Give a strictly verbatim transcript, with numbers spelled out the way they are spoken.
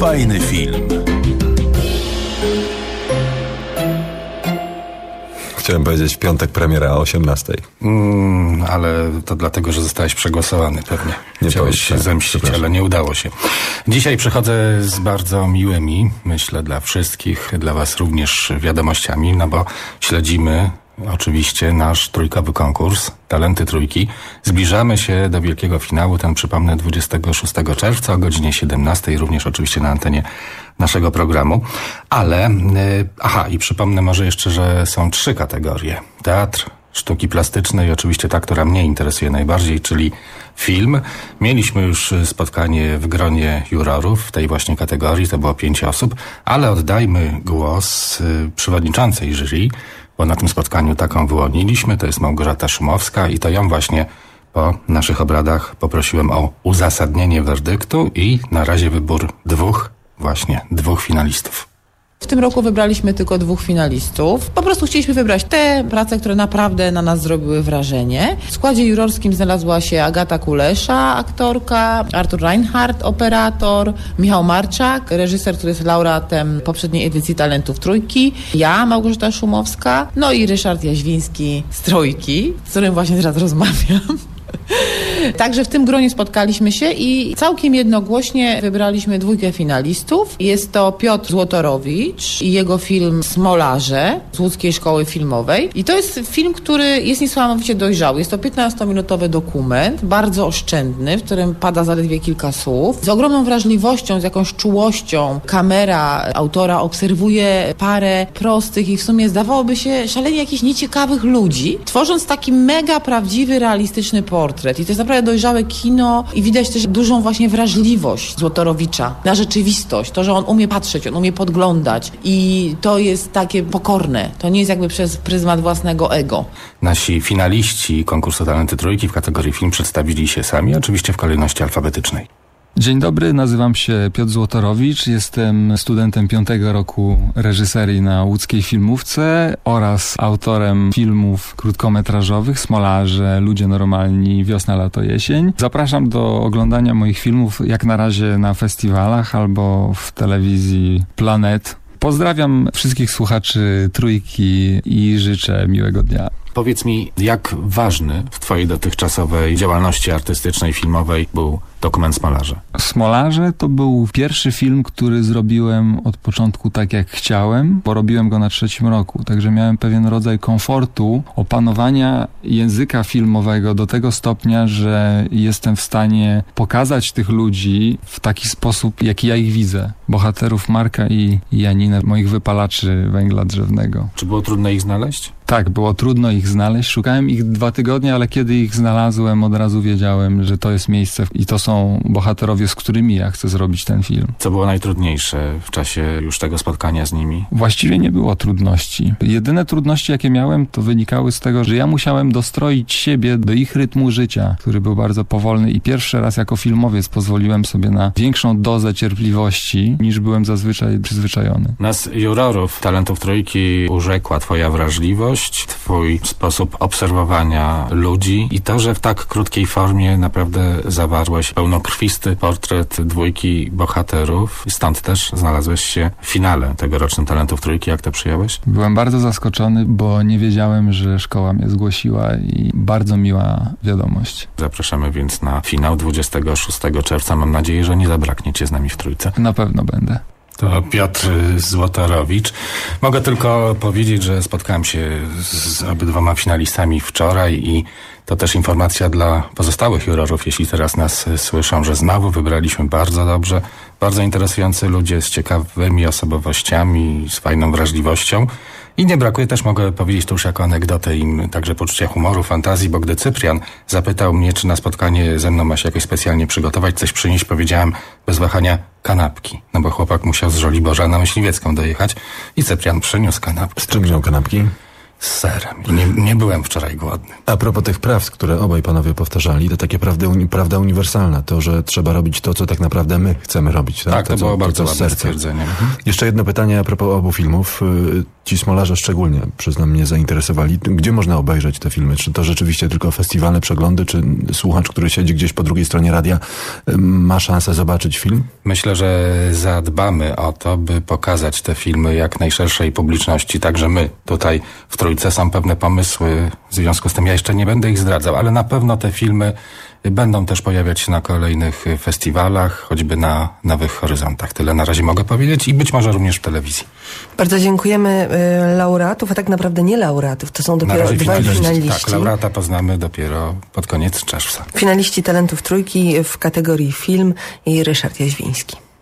Fajny film. Chciałem powiedzieć w piątek premiera o osiemnastej. Mm, ale to dlatego, że zostałeś przegłosowany pewnie. Nie Chciałeś się zemścić, ale nie udało się. Dzisiaj przychodzę z bardzo miłymi, myślę dla wszystkich, dla was również wiadomościami, no bo śledzimy oczywiście nasz trójkowy konkurs Talenty Trójki. Zbliżamy się do wielkiego finału, ten przypomnę dwudziestego szóstego czerwca o godzinie siedemnastej, również oczywiście na antenie naszego programu. Ale, yy, aha, i przypomnę może jeszcze, że są trzy kategorie. Teatr, sztuki plastyczne i oczywiście ta, która mnie interesuje najbardziej, czyli film. Mieliśmy już spotkanie w gronie jurorów w tej właśnie kategorii, to było pięć osób, ale oddajmy głos yy, przewodniczącej jury, bo na tym spotkaniu taką wyłoniliśmy, to jest Małgorzata Szumowska i to ją właśnie po naszych obradach poprosiłem o uzasadnienie werdyktu i na razie wybór dwóch, właśnie dwóch finalistów. W tym roku wybraliśmy tylko dwóch finalistów. Po prostu chcieliśmy wybrać te prace, które naprawdę na nas zrobiły wrażenie. W składzie jurorskim znalazła się Agata Kulesza, aktorka, Artur Reinhardt, operator, Michał Marczak, reżyser, który jest laureatem poprzedniej edycji Talentów Trójki, ja, Małgorzata Szumowska, no i Ryszard Jaźwiński z Trójki, z którym właśnie teraz rozmawiam. Także w tym gronie spotkaliśmy się i całkiem jednogłośnie wybraliśmy dwójkę finalistów. Jest to Piotr Złotorowicz i jego film Smolarze z Łódzkiej Szkoły Filmowej. I to jest film, który jest niesamowicie dojrzały. Jest to piętnastominutowy dokument, bardzo oszczędny, w którym pada zaledwie kilka słów. Z ogromną wrażliwością, z jakąś czułością kamera autora obserwuje parę prostych i w sumie zdawałoby się szalenie jakichś nieciekawych ludzi, tworząc taki mega prawdziwy, realistyczny portret. I to jest naprawdę dojrzałe kino i widać też dużą właśnie wrażliwość Złotorowicza na rzeczywistość. To, że on umie patrzeć, on umie podglądać i to jest takie pokorne. To nie jest jakby przez pryzmat własnego ego. Nasi finaliści konkursu Talenty Trójki w kategorii film przedstawili się sami, oczywiście w kolejności alfabetycznej. Dzień dobry, nazywam się Piotr Złotorowicz, jestem studentem piątego roku reżyserii na łódzkiej filmówce oraz autorem filmów krótkometrażowych Smolarze, Ludzie Normalni, Wiosna, Lato, Jesień. Zapraszam do oglądania moich filmów jak na razie na festiwalach albo w telewizji Planet. Pozdrawiam wszystkich słuchaczy Trójki i życzę miłego dnia. Powiedz mi, jak ważny w twojej dotychczasowej działalności artystycznej, filmowej był dokument Smolarze? Smolarze to był pierwszy film, który zrobiłem od początku tak jak chciałem, bo robiłem go na trzecim roku, także miałem pewien rodzaj komfortu, opanowania języka filmowego do tego stopnia, że jestem w stanie pokazać tych ludzi w taki sposób, jaki ja ich widzę. Bohaterów Marka i Janinę, moich wypalaczy węgla drzewnego. Czy było trudno ich znaleźć? Tak, było trudno ich znaleźć. Szukałem ich dwa tygodnie, ale kiedy ich znalazłem, od razu wiedziałem, że to jest miejsce i to są bohaterowie, z którymi ja chcę zrobić ten film. Co było najtrudniejsze w czasie już tego spotkania z nimi? Właściwie nie było trudności. Jedyne trudności, jakie miałem, to wynikały z tego, że ja musiałem dostroić siebie do ich rytmu życia, który był bardzo powolny i pierwszy raz jako filmowiec pozwoliłem sobie na większą dozę cierpliwości, niż byłem zazwyczaj przyzwyczajony. Nas jurorów Talentów Trójki urzekła twoja wrażliwość, twój sposób obserwowania ludzi i to, że w tak krótkiej formie naprawdę zawarłeś pełnokrwisty portret dwójki bohaterów. Stąd też znalazłeś się w finale tegorocznym Talentów Trójki. Jak to przyjąłeś? Byłem bardzo zaskoczony, bo nie wiedziałem, że szkoła mnie zgłosiła i bardzo miła wiadomość. Zapraszamy więc na finał dwudziestego szóstego czerwca. Mam nadzieję, że nie zabraknie cię z nami w Trójce. Na pewno będę. To Piotr Złotorowicz. Mogę tylko powiedzieć, że spotkałem się z obydwoma finalistami wczoraj i to też informacja dla pozostałych jurorów, jeśli teraz nas słyszą, że znowu wybraliśmy bardzo dobrze, bardzo interesujący ludzie z ciekawymi osobowościami, z fajną wrażliwością. I nie brakuje też, mogę powiedzieć tu już jako anegdotę, im także poczucia humoru, fantazji, bo gdy Cyprian zapytał mnie, czy na spotkanie ze mną ma się jakoś specjalnie przygotować, coś przynieść, powiedziałem bez wahania kanapki. No bo chłopak musiał z Żoliborza na Myśliwiecką dojechać i Cyprian przyniósł kanapki. Z czym wziął kanapki? z serem. I nie, nie byłem wczoraj głodny. A propos tych prawd, które obaj panowie powtarzali, to takie prawdy, uni- prawda uniwersalna, to, że trzeba robić to, co tak naprawdę my chcemy robić. Tak, Tak, to, to było co, bardzo to, co z ładne serca. stwierdzenie. Mhm. Jeszcze jedno pytanie a propos obu filmów. Y, Ci smolarze szczególnie, przyznam, mnie zainteresowali. Gdzie można obejrzeć te filmy? Czy to rzeczywiście tylko festiwalne przeglądy, czy słuchacz, który siedzi gdzieś po drugiej stronie radia, y, ma szansę zobaczyć film? Myślę, że zadbamy o to, by pokazać te filmy jak najszerszej publiczności. Także my tutaj w Trójce są pewne pomysły. W związku z tym ja jeszcze nie będę ich zdradzał, ale na pewno te filmy będą też pojawiać się na kolejnych festiwalach, choćby na Nowych Horyzontach. Tyle na razie mogę powiedzieć i być może również w telewizji. Bardzo dziękujemy y, laureatów, a tak naprawdę nie laureatów. To są dopiero dwaj finaliści. finaliści. Tak, laureata poznamy dopiero pod koniec czerwca. Finaliści Talentów Trójki w kategorii film i Ryszard Jaźwiński.